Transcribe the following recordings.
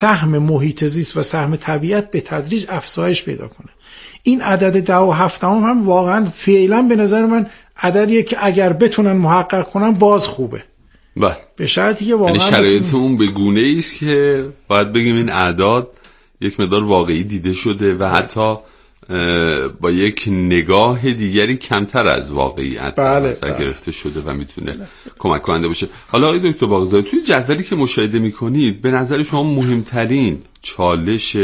سهم محیط زیست و سهم طبیعت به تدریج افزایش پیدا کنه. این عدد 10.7 هم واقعا فعلا به نظر من عددیه که اگر بتونن محقق کنن باز خوبه. بله. به شرطی که واقعا شرایط اون به گونه‌ای است که باید بگیم این اعداد یک مقدار واقعی دیده شده و حتی با یک نگاه دیگری کمتر از واقعیت گرفته شده و میتونه کمک کننده باشه. حالا آقای دکتر باقرزاده، توی جدولی که مشاهده میکنید به نظر شما مهمترین چالش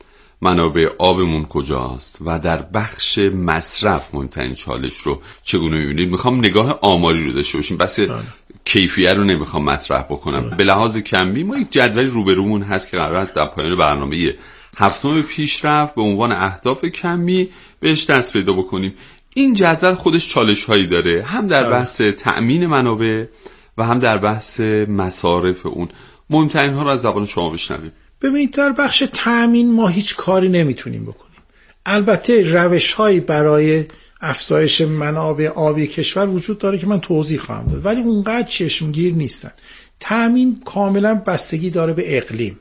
منابع آبمون کجاست و در بخش مصرف مهمترین چالش رو چگونه میبینید؟ میخوام نگاه آماری رو داشته باشیم، بس کیفیت رو نمیخوام مطرح بکنم. به لحاظ کمی ما یک جدولی روبرومون هست که قرار است در پایان برنامه هفتم پیشرفت به عنوان اهداف کمی بهش دست پیدا بکنیم. این جدول خودش چالش هایی داره، هم در بحث تأمین منابع و هم در بحث مصارف اون. مهمترین ها رو از زبان شما بشنویم. ببینید، در بخش تأمین ما هیچ کاری نمیتونیم بکنیم. البته روش هایی برای افزایش منابع آبی کشور وجود داره که من توضیح خواهم داد، ولی اونقدر چشمگیر نیستن. تأمین کاملا بستگی داره به اقلیم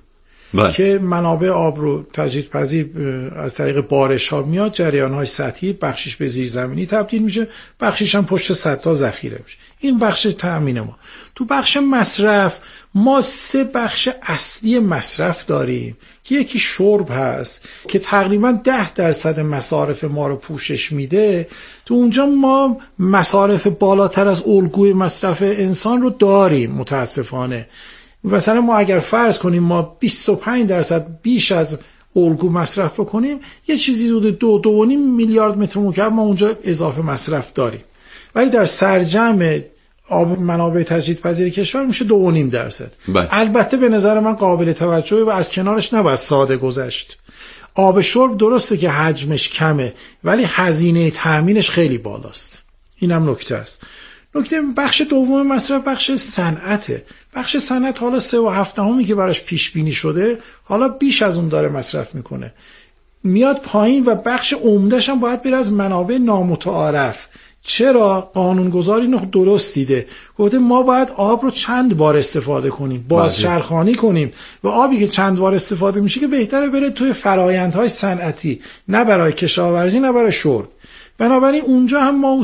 که منابع آب رو تجدیدپذیر از طریق بارش ها میاد، جریان های سطحی، بخشش به زیرزمینی تبدیل میشه، بخشش هم پشت سدها ذخیره میشه. این بخش تأمین ما. تو بخش مصرف ما 3 بخش اصلی مصرف داریم که یکی شرب هست که تقریبا 10% مصارف ما رو پوشش میده. تو اونجا ما مصارف بالاتر از الگوی مصرف انسان رو داریم متاسفانه. مثلا ما اگر فرض کنیم ما 25% بیش از الگو مصرف بکنیم، یه چیزی حدود 2.5 میلیارد متر مکعب ما اونجا اضافه مصرف داریم، ولی در سرجم آب منابع تجدیدپذیر کشور میشه 2.5%. البته به نظر من قابل توجهه و از کنارش نباید ساده گذشت. آب شرب درسته که حجمش کمه ولی هزینه تأمینش خیلی بالاست. اینم نکته است. نکته بخش دوم مصرف بخش صنعته. بخش صنعت حالا 3.7 که براش پیش بینی شده حالا بیش از اون داره مصرف میکنه، میاد پایین و بخش عمده‌ش هم باید بره از منابع نامتعارف. چرا؟ قانونگذار اینو درست دیده، گفته ما باید آب رو چند بار استفاده کنیم، بازچرخانی کنیم و آبی که چند بار استفاده میشه که بهتره بره توی فرآیندهای صنعتی، نه برای کشاورزی نه برای شرب. بنابراین اونجا هم ما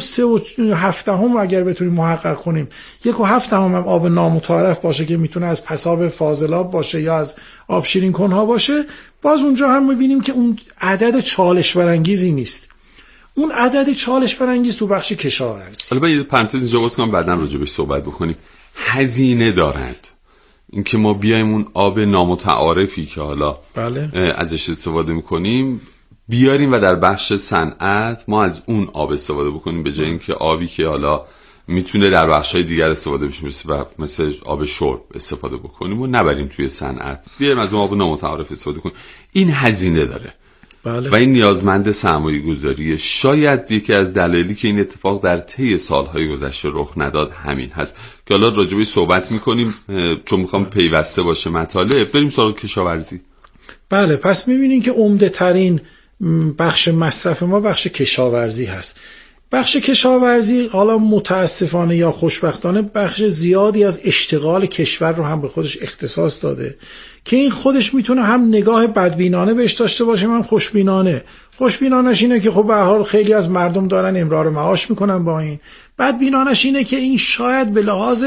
3.7 اگر بتونیم محقق کنیم 1.7 هم آب نامتعارف باشه که میتونه از پساب فاضلاب باشه یا از آب شیرین کنها باشه، باز اونجا هم میبینیم که اون عدد چالش برانگیزی نیست. اون عدد چالش برانگیز تو بخش کشاورزی. حالا من یه پرانتز اینجا باز کنم بعداً راجع بهش صحبت بکنیم. هزینه دارد اینکه ما بیایم اون آب نامتعارفی که حالا ازش استفاده میکنیم بیاریم و در بخش صنعت ما از اون آب استفاده بکنیم، به جای اینکه آبی که حالا میتونه در بخش‌های دیگر استفاده بشه مثل آب شرب استفاده بکنیم و نبریم توی صنعت، بیاریم از اون آب نامتعارف استفاده کنیم. این هزینه داره و این نیازمند سرمایه‌گذاری. شاید یکی از دلایلی که این اتفاق در طی سالهای گذشته رخ نداد همین هست که حالا راجع بهش صحبت می‌کنیم چون می‌خوام پیوسته باشه مطالب. بریم سراغ کشاورزی. بله، پس می‌بینین که عمده‌ترین بخش مصرف ما بخش کشاورزی هست. بخش کشاورزی حالا متاسفانه یا خوشبختانه بخش زیادی از اشتغال کشور رو هم به خودش اختصاص داده که این خودش میتونه هم نگاه بدبینانه بهش داشته باشه هم خوشبینانه. خوشبینانش اینه که خب به هر حال خیلی از مردم دارن امرار معاش میکنن با این. بدبینانش اینه که این شاید به لحاظ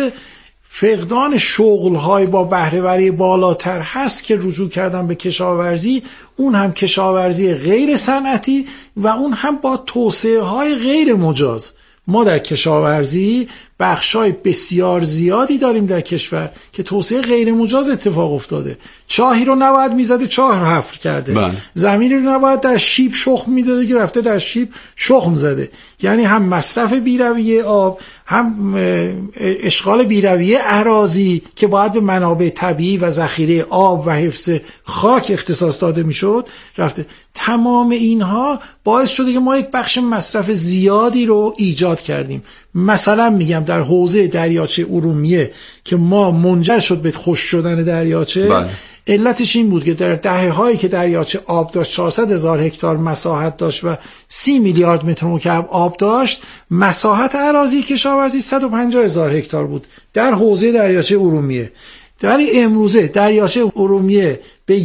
فقدان شغل‌های با بهره‌وری بالاتر هست که رجوع کردن به کشاورزی، اون هم کشاورزی غیر صنعتی و اون هم با توسعه‌های غیر مجاز. ما در کشاورزی بخشای بسیار زیادی داریم در کشور که توسعه غیر مجاز اتفاق افتاده. چاهی رو نباید میزده، چاه رو حفر کرده. زمینی رو نباید در شیب شخم میداده که رفته در شیب شخم زده. یعنی هم مصرف بی‌رویه آب، هم اشغال بی‌رویه اراضی که باید به منابع طبیعی و ذخیره آب و حفظ خاک اختصاص داده میشد رفته. تمام اینها باعث شده که ما یک بخش مصرف زیادی رو ایجاد کردیم. مثلا میگم در حوزه دریاچه ارومیه که ما منجر شد به خشک شدن دریاچه، علتش این بود که در دهه‌هایی که دریاچه آب داشت 400,000 هکتار مساحت داشت و 30 میلیارد متر مکعب آب داشت، مساحت اراضی کشاورزی 150,000 هکتار بود در حوزه دریاچه ارومیه. ولی امروزه دریاچه ارومیه به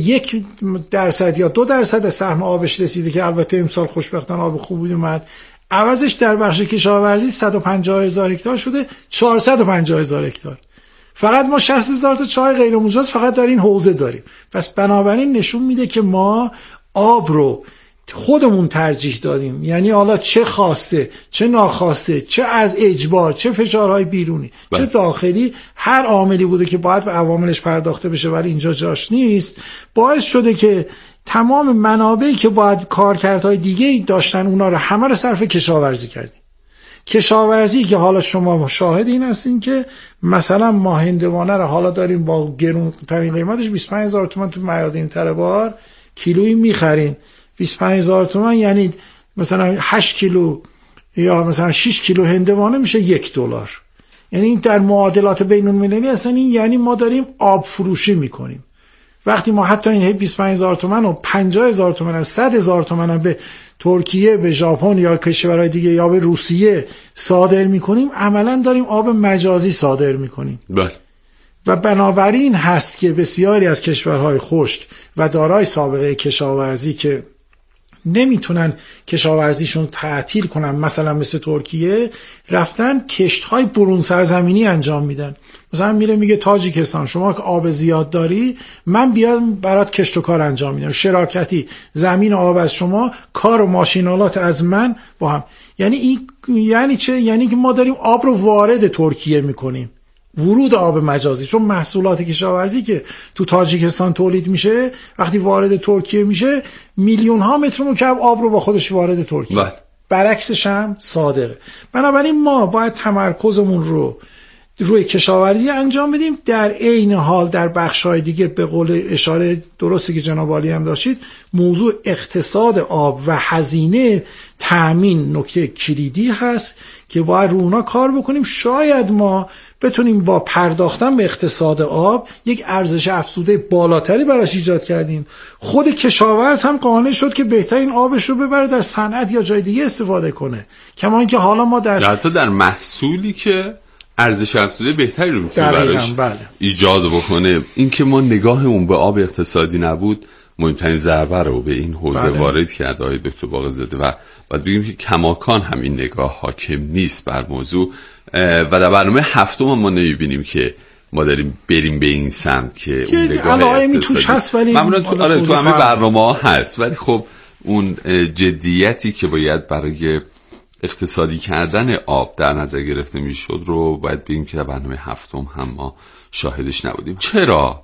1% یا 2% سهم آبش رسیده که البته امسال خوشبختانه آب خوبی اومد، عوضش در بخش کشاورزی 150,000 هکتار شده 450,000 هکتار. فقط ما 60,000 تا چای غیر مجاز فقط در این حوزه داریم. پس بنابراین نشون میده که ما آب رو خودمون ترجیح دادیم، یعنی حالا چه خواسته چه ناخواسته، چه از اجبار، چه فشارهای بیرونی چه داخلی، هر عاملی بوده که باید به عواملش پرداخته بشه ولی اینجا جاش نیست، باعث شده که تمام منابعی که باید کارکردهای دیگه داشتن اونا رو همه رو صرف کشاورزی کردیم. کشاورزی که حالا شما شاهد این هستین که مثلا ما هندوانه رو حالا داریم با گرون ترین قیمتش 25,000 تومان تو میادین تربار کیلویی میخریم. 25,000 تومان یعنی مثلا 8 کیلو یا مثلا 6 کیلو هندوانه میشه $1. یعنی این در معادلات بین المللی هستن. این یعنی ما داریم آب فروشی میکنیم. وقتی ما حتی این 25,000 تومان و 50,000 تومان و 100,000 تومان به ترکیه، به ژاپن یا کشورهای دیگه یا به روسیه صادر میکنیم، عملا داریم آب مجازی صادر میکنیم. بله. و بنابراین هست که بسیاری از کشورهای خشک و دارای سابقه کشاورزی که نمیتونن کشاورزیشون تعطیل کنن، مثلا مثل ترکیه، رفتن کشت‌های برون سرزمینی انجام میدن. مثلا میگه تاجیکستان شما که آب زیاد داری، من بیام برات کشت و کار انجام میدم، شراکتی، زمین آب از شما، کار و ماشینالات از من با هم. یعنی این یعنی چه؟ یعنی که ما داریم آب رو وارد ترکیه میکنیم، ورود آب مجازی، چون محصولات کشاورزی که تو تاجیکستان تولید میشه وقتی وارد ترکیه میشه میلیون ها متر مکعب آب رو با خودش وارد ترکیه. برعکسش هم صادقه. بنابراین ما باید تمرکزمون رو روی کشاورزی انجام بدیم، در عین حال در بخش‌های دیگه به قول اشاره درستی که جناب عالی هم داشتید، موضوع اقتصاد آب و هزینه تأمین نکته کلیدی هست که باید رو اونا کار بکنیم. شاید ما بتونیم با پرداختن به اقتصاد آب یک ارزش افزوده بالاتری براش ایجاد کردیم. خود کشاورز هم قانع شد که بهترین آبش رو ببره در صنعت یا جای دیگه استفاده کنه، کما اینکه حالا ما حتی در محصولی که ارزش افزوده بهتری رو میتونه براش ایجاد بکنه. این که ما نگاهمون به آب اقتصادی نبود مهمترین ضربه رو به این حوزه وارد کرد آقای دکتر باقرزاده و باید بگیم که کماکان هم این نگاه حاکم نیست بر موضوع و در برنامه هفتم ما نمیبینیم که ما داریم بریم به این سمت که اون نگاه اقتصادی توش هست، ولی تو همه برنامه ها هست، ولی خب اون جدیتی که باید برای اقتصادی کردن آب در نظر گرفته میشد رو باید بگیم که در برنامه هفتم هم ما شاهدش نبودیم. چرا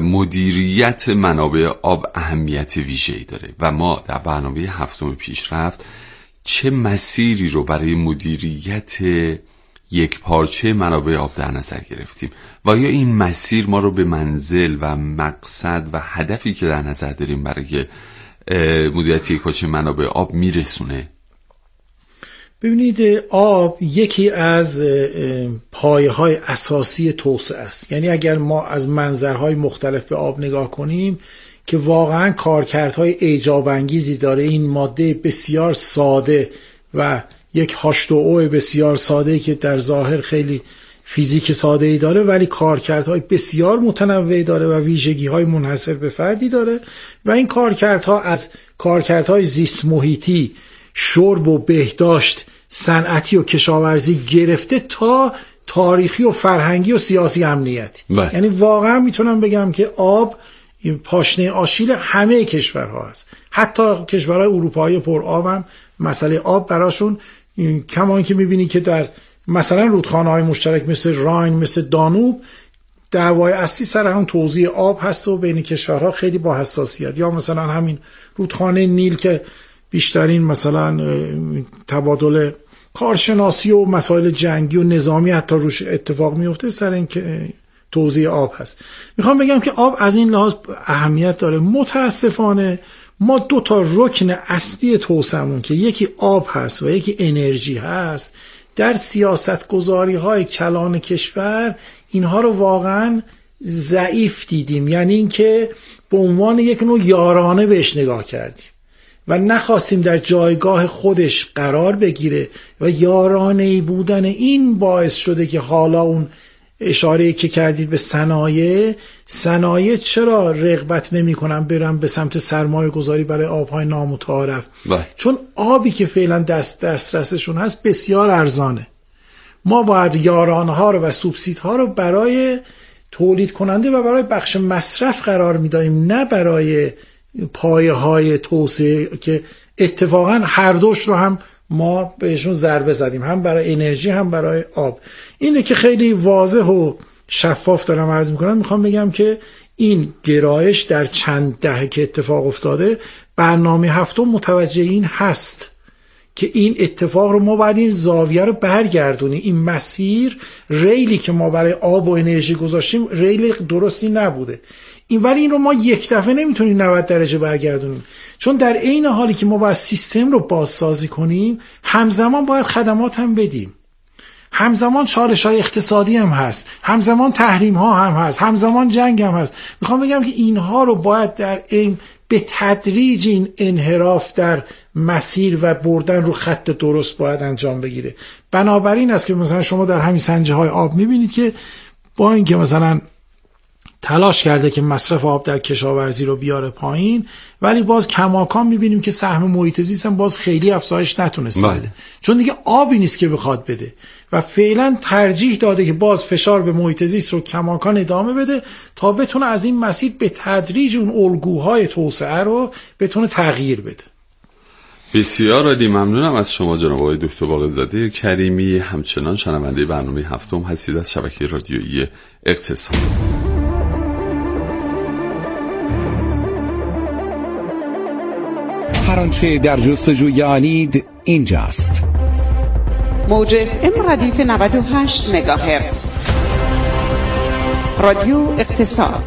مدیریت منابع آب اهمیت ویژه‌ای داره و ما در برنامه هفتم پیشرفت چه مسیری رو برای مدیریت یک پارچه منابع آب در نظر گرفتیم و یا این مسیر ما رو به منزل و مقصد و هدفی که در نظر داریم برای مدیریت یک پارچه منابع آب میرسونه؟ ببینید، آب یکی از پایه‌های اساسی توسعه است. یعنی اگر ما از منظرهای مختلف به آب نگاه کنیم که واقعا کارکردهای ایجاب انگیزی داره، این ماده بسیار ساده و یک H2O بسیار ساده که در ظاهر خیلی فیزیک ساده‌ای داره ولی کارکردهای بسیار متنوعی داره و ویژگی‌های منحصر به فردی داره و این کارکردها از کارکردهای زیست محیطی، شرب و بهداشت، صنعتی و کشاورزی گرفته تا تاریخی و فرهنگی و سیاسی امنیتی. یعنی واقعا میتونم بگم که آب پاشنه آشیل همه کشورها است. حتی کشورهای اروپایی پر آب هم مسئله آب براشون، کما اینکه میبینی که در مثلا رودخانه‌های مشترک مثل راین، مثل دانوب، دعوای اصلی سر هم توزیع آب هست و بین کشورها خیلی با حساسیت. یا مثلا همین رودخانه نیل که بیشترین مثلا تبادل کارشناسی و مسائل جنگی و نظامی حتی روش اتفاق میفته سر این که توزیع آب هست. میخوام بگم که آب از این لحاظ اهمیت داره. متاسفانه ما دو تا رکن اصلی توسعه‌مون که یکی آب هست و یکی انرژی هست، در سیاست گذاری های کلان کشور اینها رو واقعا ضعیف دیدیم. یعنی اینکه به عنوان یک نوع یارانه بهش نگاه کردیم و نخواستیم در جایگاه خودش قرار بگیره و یارانه‌ای بودن این باعث شده که حالا اون اشاره که کردید به صنایع چرا رغبت نمی کنن برن به سمت سرمایه گذاری برای آبهای نامتعارف؟ چون آبی که فعلا دسترسشون هست بسیار ارزانه. ما باید یارانها رو و سوبسیدها رو برای تولید کننده و برای بخش مصرف قرار میدهیم، نه برای پایه های توسعه که اتفاقا هر دوش رو هم ما بهشون ضربه زدیم، هم برای انرژی هم برای آب. اینه که خیلی واضح و شفاف دارم عرض میکنم. میخوام بگم که این گرایش در چند دهه که اتفاق افتاده، برنامه هفتم متوجه این هست که این اتفاق رو ما باید این زاویه رو برگردونیم. این مسیر ریلی که ما برای آب و انرژی گذاشتیم ریل درستی نبوده. ولی این رو ما یک دفعه نمیتونیم 90 درجه برگردونیم، چون در عین حالی که ما باید سیستم رو بازسازی کنیم، همزمان باید خدمات هم بدیم، همزمان چالش‌های اقتصادی هم هست، همزمان تحریم ها هم هست، همزمان جنگ هم هست. میخوام بگم که اینها رو باید در این به تدریج این انحراف در مسیر و بردن رو خط درست باید انجام بگیره. بنابراین است که مثلا شما در همین سنجه های آب میبینید که با اینکه مثلا تلاش کرده که مصرف آب در کشاورزی رو بیاره پایین، ولی باز کماکان میبینیم که سهم محیط زیست هم باز خیلی افزایش نتونسته بده، چون دیگه آبی نیست که بخواد بده و فعلا ترجیح داده که باز فشار به محیط زیست رو کماکان ادامه بده تا بتونه از این مسیر به تدریج اون الگوهای توسعه رو بتونه تغییر بده. بسیار عالی، ممنونم از شما جناب آقای دکتر باقرزاده کریمی. همچنان شنونده برنامه هفتم هستید از شبکه رادیویی اقتصاد. هر آنچه در جستجوی آنید اینجاست. موج FM ردیف 98 مگاهرتز، رادیو اقتصاد.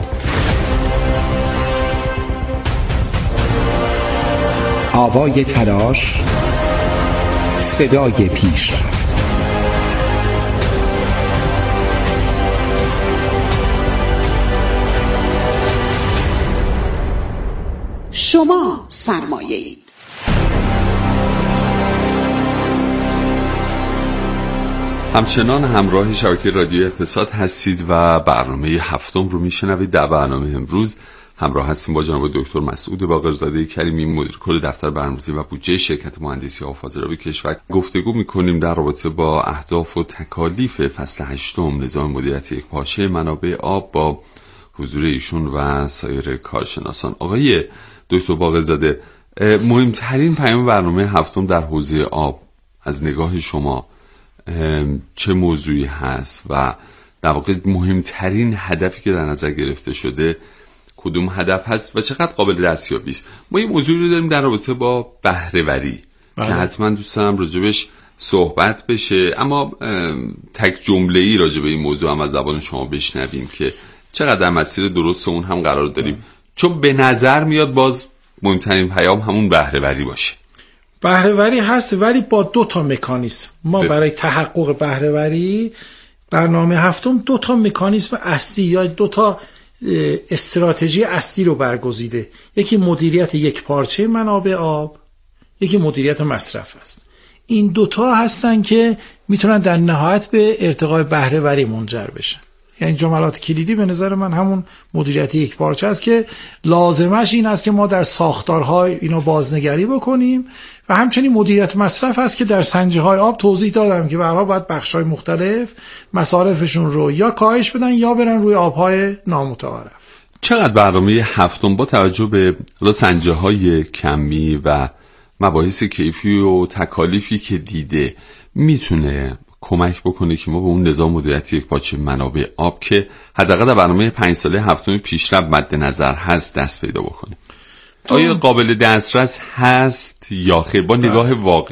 آوای تلاش، صدای پیشرفت. شما سرمایه اید. همچنان همراه شبکه رادیو اقتصاد هستید و برنامه هفتم رو میشنوید. در برنامه امروز همراه هستیم با جناب دکتر مسعود باقرزاده کریمی، مدیر کل دفتر برنامه‌ریزی و بودجه شرکت مهندسی آب فاضلابی کشور. گفتگو می‌کنیم در رابطه با اهداف و تکالیف فصل هشتم نظام مدیریت یکپارچه منابع آب با حضور ایشون و سایر کارشناسان. آقای دکتر باقرزاده، مهمترین پیام برنامه هفتم در حوزه آب از نگاه شما چه موضوعی هست و در واقع مهمترین هدفی که در نظر گرفته شده کدوم هدف هست و چقدر قابل دستیابی است؟ ما این موضوعی رو داریم در رابطه با بهره‌وری که حتما دوست دارم راجبش صحبت بشه، اما تک جمله‌ای راجب این موضوع هم از زبان شما بشنویم که چقدر در مسیر درست اون هم قرار داریم، چون به نظر میاد باز مهمترین پیام همون بهره‌وری باشه. بهره‌وری هست، ولی با 2 مکانیزم. ما برای تحقق بهره‌وری برنامه هفتم 2 مکانیزم اصلی یا 2 استراتژی اصلی رو برگزیده. یکی مدیریت یکپارچه منابع آب، یکی مدیریت مصرف است. این 2 هستن که میتونن در نهایت به ارتقای بهره‌وری منجر بشن. یعنی جملات کلیدی به نظر من همون مدیریت یکپارچه است که لازمش این است که ما در ساختارهای اینو بازنگری بکنیم و همچنین مدیریت مصرف است که در سنجه های آب توضیح دادم که به هر حال باید بخش‌های مختلف مصارفشون رو یا کاهش بدن یا برن روی آبهای نامتعارف. چقدر برنامه هفتم با توجه به سنجه های کمی و مباحث کیفی و تکالیفی که دیده میتونه کمک بکنه که ما به اون نظام مدیریت یکپارچه منابع آب که حداقل در برنامه 5 ساله هفتم پیشرفت مد نظر هست دست پیدا بکنه؟ آیا قابل دسترس هست یا خیر با نگاه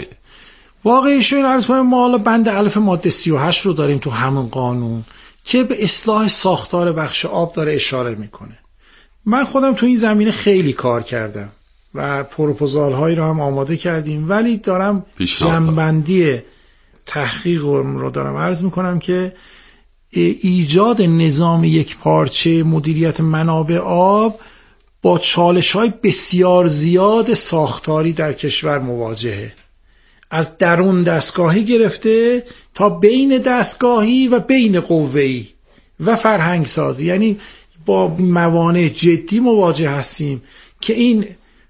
واقعیش این عرض کنم؟ ما حالا بند الف ماده 38 رو داریم تو همون قانون که به اصلاح ساختار بخش آب داره اشاره میکنه. من خودم تو این زمینه خیلی کار کردم و پروپوزال هایی رو هم آماده کردیم، ولی دارم جنبندی تحقیق رو دارم عرض میکنم که ایجاد نظام یکپارچه مدیریت منابع آب با چالش‌های بسیار زیاد ساختاری در کشور مواجهه، از درون دستگاهی گرفته تا بین دستگاهی و بین قوه‌ای. و فرهنگ سازی. یعنی با موانع جدی مواجه هستیم که این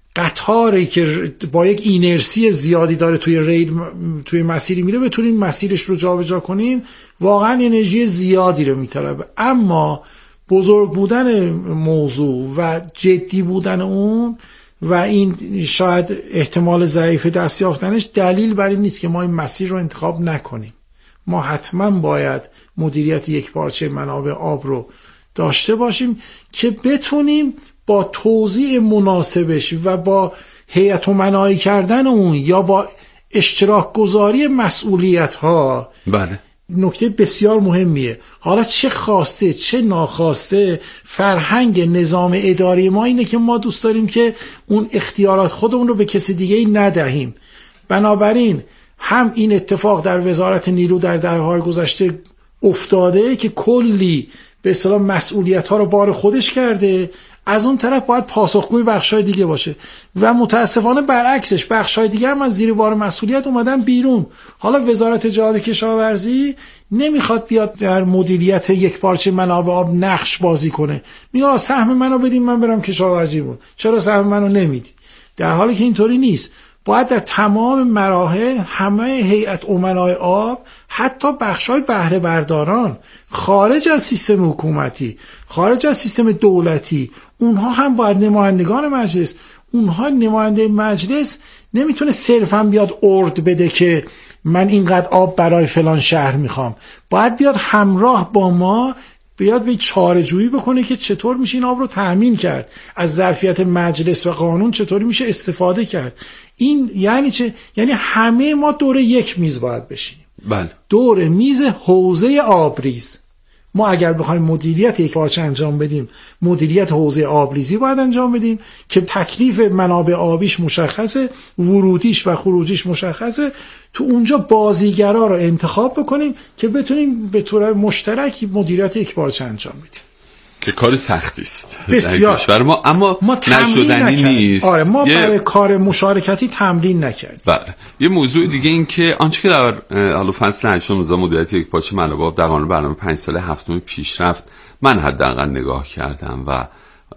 قطاری که با یک اینرسی زیادی داره توی ریل توی مسیری میره بتونیم مسیرش رو جابجا کنیم، واقعا انرژی زیادی رو میطلبه. اما بزرگ بودن موضوع و جدی بودن اون و این شاید احتمال ضعیف دست یافتنش دلیل بر این نیست که ما این مسیر رو انتخاب نکنیم. ما حتما باید مدیریت یکپارچه منابع آب رو داشته باشیم که بتونیم با توزیع مناسبش و با هیئت امنایی کردن اون یا با اشتراک گذاری مسئولیت ها. بله. نکته بسیار مهمیه. حالا چه خواسته چه ناخواسته فرهنگ نظام اداری ما اینه که ما دوست داریم که اون اختیارات خودمون رو به کسی دیگه ندهیم. بنابراین هم این اتفاق در وزارت نیرو در دهه‌های گذشته افتاده که کلی به اصطلاح مسئولیت ها رو بار خودش کرده، از اون طرف باید پاسخگوی بخشای دیگه باشه و متاسفانه برعکسش بخشای دیگه هم از زیر بار مسئولیت اومدن بیرون. حالا وزارت جهاد کشاورزی نمیخواد بیاد در مدیریت یکپارچه منابع آب نقش بازی کنه، میگه سهم منو بدین من برم کشاورزی بود، چرا سهم منو نمیدید؟ در حالی که اینطوری نیست. باید در تمام مراحل همه هیئت امنای آب، حتی بخشای بهره برداران خارج از سیستم حکومتی، خارج از سیستم دولتی، اونها هم باید نمایندگان مجلس، اونها نماینده مجلس نمیتونه صرفا بیاد ارد بده که من اینقدر آب برای فلان شهر میخوام، باید بیاد همراه با ما بیاد به چاره‌جویی بکنه که چطور میشه این آب رو تأمین کرد، از ظرفیت مجلس و قانون چطوری میشه استفاده کرد. این یعنی چه؟ یعنی همه ما دور یک میز باید بشینیم. بله. دور میز حوزه آبریز. ما اگر بخوایم مدیریت یکپارچه انجام بدیم، مدیریت حوزه آبریزی باید انجام بدیم که تکلیف منابع آبیش مشخصه، ورودیش و خروجیش مشخصه. تو اونجا بازیگرا رو انتخاب بکنیم که بتونیم به طور مشترک مدیریت یکپارچه انجام بدیم، که کار سختی است بسیار. کشور ما، اما نشدنی نیست. آره ما برای کار مشارکتی تمرین نکردیم. بله. یه موضوع دیگه این که آنچه که در حالا فصل 8 نظام مدیریت یکپارچه منابع آب در قانون برنامه 5 ساله هفتم پیشرفت من حداقل نگاه کردم و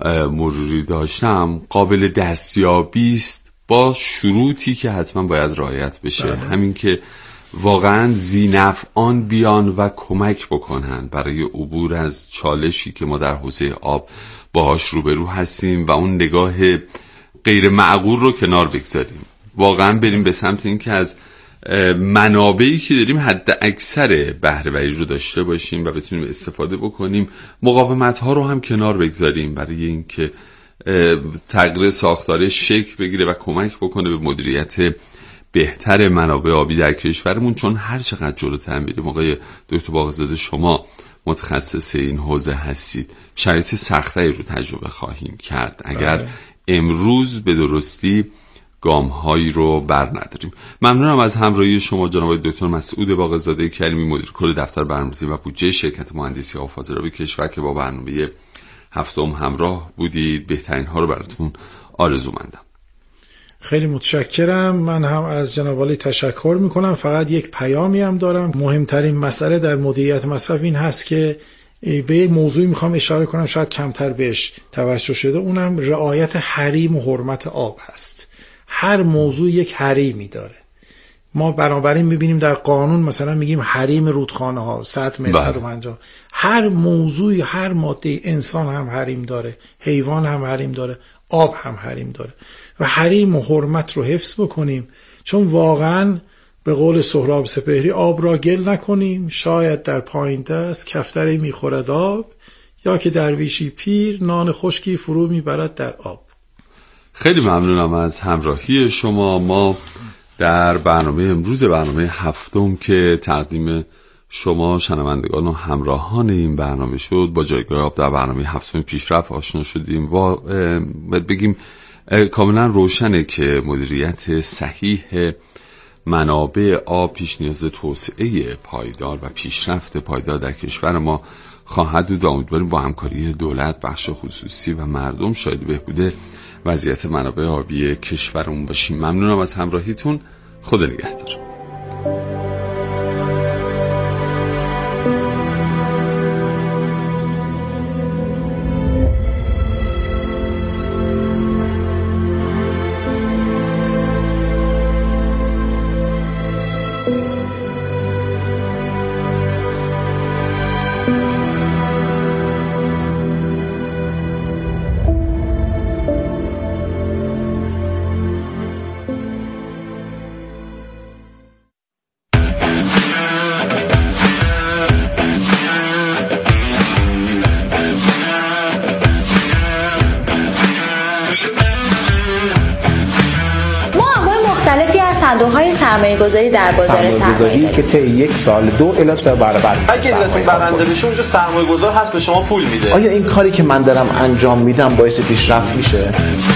مروری داشتم، قابل دستیابی است با شروطی که حتما باید رعایت بشه. همین که واقعا ذی‌نفعان بیان و کمک بکنن برای عبور از چالشی که ما در حوزه آب باهاش روبرو هستیم و اون نگاه غیر معقول رو کنار بگذاریم، واقعا بریم به سمت این که از منابعی که داریم حد اکثر بهره وری رو داشته باشیم و بتونیم استفاده بکنیم، مقاومت ها رو هم کنار بگذاریم برای این که تغییر ساختاره شکل بگیره و کمک بکنه به مدیریت بهتر منابع آبی در کشورمون. چون هر چقدر جلوتر میریم، آقای دکتر باقرزاده شما متخصص این حوزه هستید، شرایط سخت‌تری رو تجربه خواهیم کرد اگر امروز به درستی گام‌هایی رو برنداریم. ممنونم از همراهی شما جناب دکتر مسعود باقرزاده کریمی، مدیر کل دفتر برنامه‌ریزی و بودجه شرکت مهندسی آب فاضلابی کشور که با برنامه هفتم همراه بودید. بهترین ها رو براتون آرزومندم. خیلی متشکرم. من هم از جناب عالی تشکر میکنم. فقط یک پیامی هم دارم. مهمترین مسئله در مدیریت مصرف این هست که به یک موضوعی میخوام اشاره کنم، شاید کمتر بهش توجه شده، اونم رعایت حریم و حرمت آب هست. هر موضوع یک حریمی داره. ما بنابراین میبینیم در قانون مثلا میگیم حریم رودخانه ها 100 متر 150. هر موضوعی، هر ماده، انسان هم حریم داره، حیوان هم حریم داره، آب هم حریم داره و حریم و حرمت رو حفظ بکنیم. چون واقعا به قول سهراب سپهری آب را گل نکنیم، شاید در پایین دست کفتری میخورد آب، یا که درویشی پیر نان خشکی فرو میبرد در آب. خیلی ممنونم از همراهی شما. ما در برنامه امروز، برنامه هفتم که تقدیم شما شنوندگان و همراهان این برنامه شد، با جایگاه آب در برنامه هفتم پیشرفت آشنا شدیم و بگیم کاملا روشنه که مدیریت صحیح منابع آب پیش نیاز توسعه پایدار و پیشرفت پایدار در کشور ما خواهد بود و امیدواریم با همکاری دولت، بخش خصوصی و مردم شاید بهبود وضعیت منابع آبی کشورمون باشیم. ممنونم از همراهیتون. خدا نگهدار. مختلفی از صندوق‌های سرمایه‌گذاری در بازار سرمایه داریم که طی یک سال 2 الی 3 برابر اگه دیلتون برنده بشه اونجا سرمایه‌گذار هست به شما پول میده. آیا این کاری که من دارم انجام میدم باعث پیشرفت میشه؟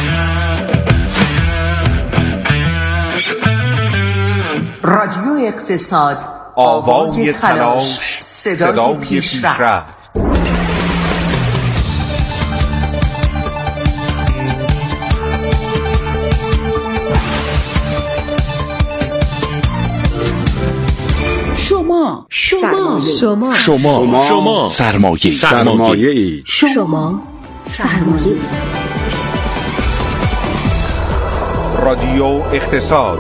رادیو اقتصاد، آوای تلاش، صدای پیشرفت. شما سرمایه رادیو اقتصاد.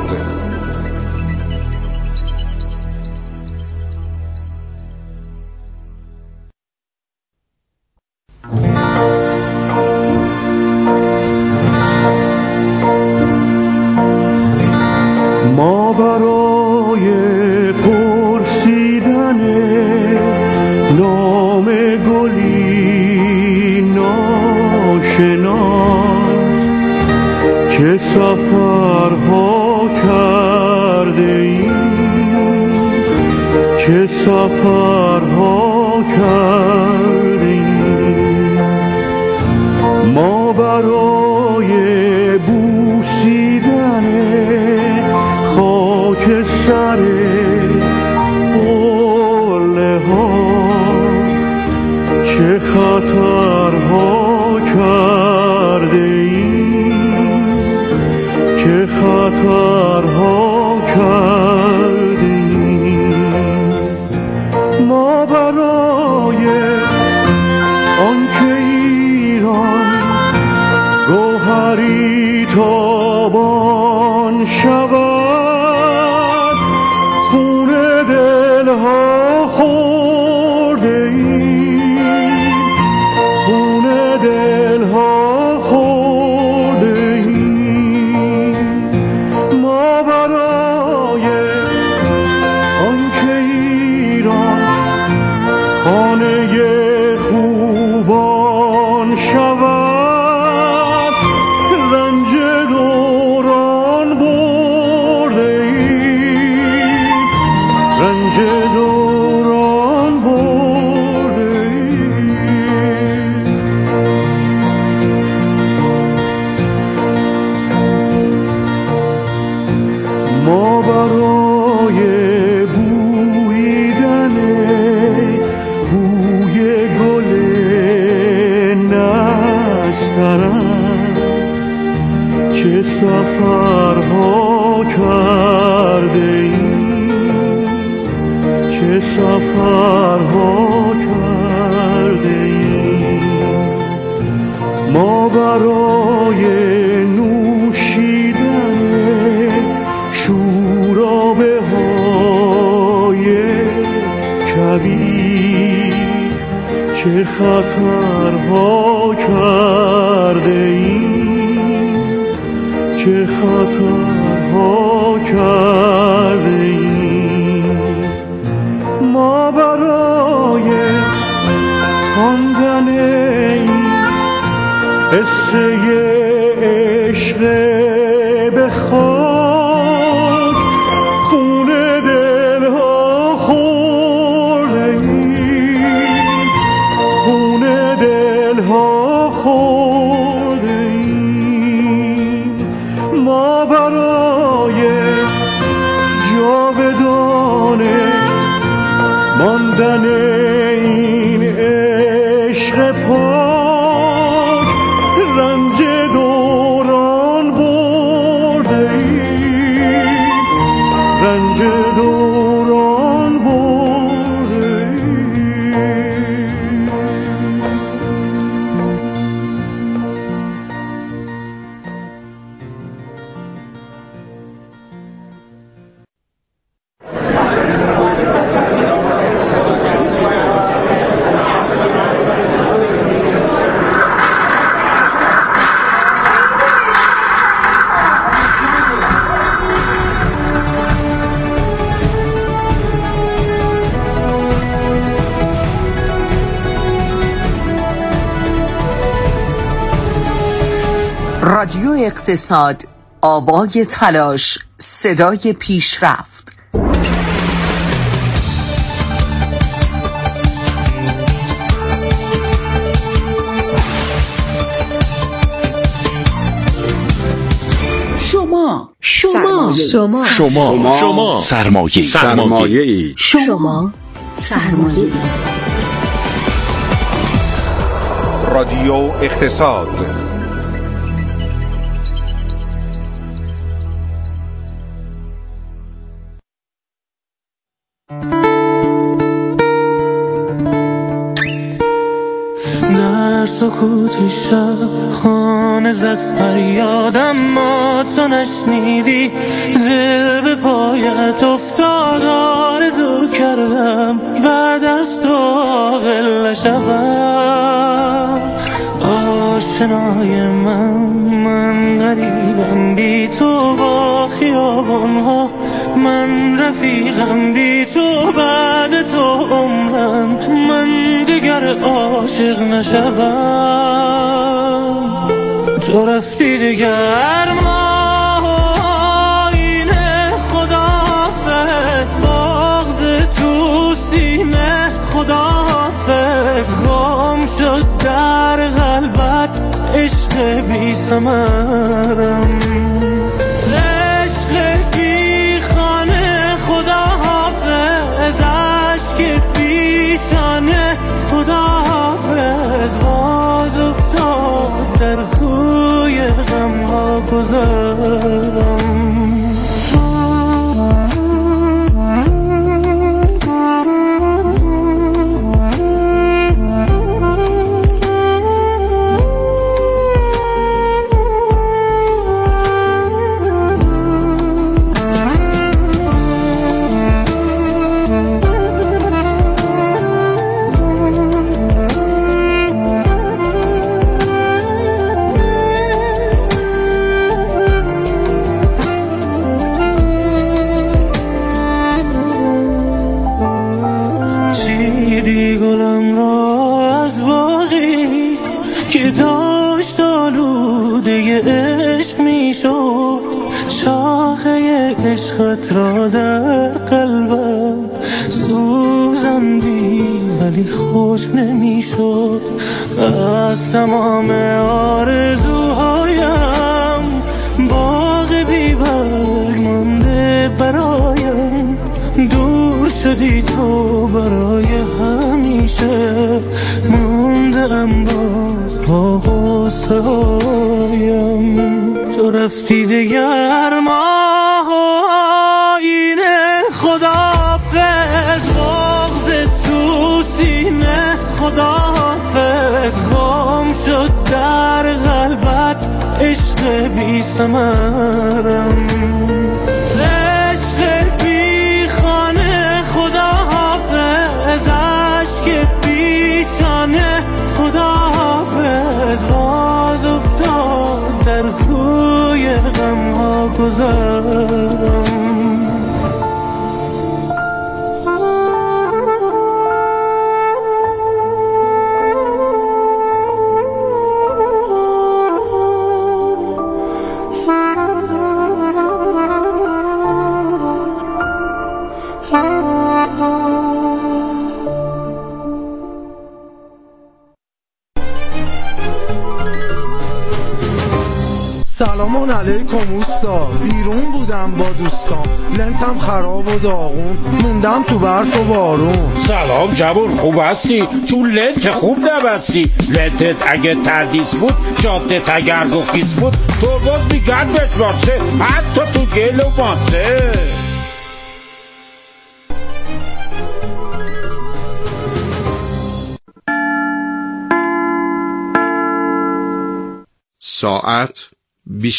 ما برای پرسیدن نام گلی ناشناس چه سفرها کرده ایم، چه سفرها کرده ایم. ما برای بوسیدن خاک سر قله ها چه خطرها کرده ایم، چه خطرها کرده ایم. ما برای آنکه ایران گوهری تابان شود خون دلها خورده ایم، خون دلها خورده ایم. ما برای آنکه ایران خانه خوبان شود رنج دوران برده ایم، رنج دوران برده ایم. ما برای بویدن بوی گل نسترن چه سفرها کرده ایم، چه سفرها کرده ایم. ما برای نوشیدن شورابه های کبیر چه خطرها کرده ایم، چه خطرها کرده ایم. ما برای خواندن این قصه عشق به خاک خون دلها خورده ایم، خون دلها خورده ایم. ما برای جاودانه ماندن این عشق پاک رنج دوران برده ایم، رنج دوران برده ایم. رادیو اقتصاد، آوای تلاش، صدای پیشرفت. شما سرمایه رادیو اقتصاد. در سکوت شب خانه زد فریادم، ما تو نشنیدی، دل به پایت افتاد، آرزو کردم بعد از تو عاقل نشوم. آشنای من غریبم بی تو با خیابانها، من رفیقم بی تو بعد تو عمرم، من دیگر عاشق نشوم. تو رفتی دیگر ماهینه، خداحافظ بغض تو سینه، خداحافظ گم شد در قلبت عشق بی ثمرم، عشق بی خانه، خداحافظ عشق بیشانه، خداحافظ باز افتاد در کوی غم ها گذرم. عشقت را در قلبم سوزندی ولی خوش نمیشد، از تمام آرزوهایم باغ بی برگ مانده برایم، دور شدی تو برای همیشه، موندم باز با غصه هایم. تو رفتی دیگر ماهینه، خداحافظ بغض تو سینه، خداحافظ گم شد در قلبت عشق بی ثمرم، عشق بی خانه، خداحافظ عشق بیشانه، خداحافظ باز افتاد در کوی غم ها گذرم. سلام علیکم اوستا، بیرون بودم با دوستان، لنتم خراب و داغون، موندم تو برف و بارون. سلام جوون، خوب هستی؟ چون لنت خوب نبستی، لنتت اگه تردیس بود، جادت اگر گفیس بود، تو باز میگرد بهت باسه، حتی تو گل و باسه. ساعت 22:30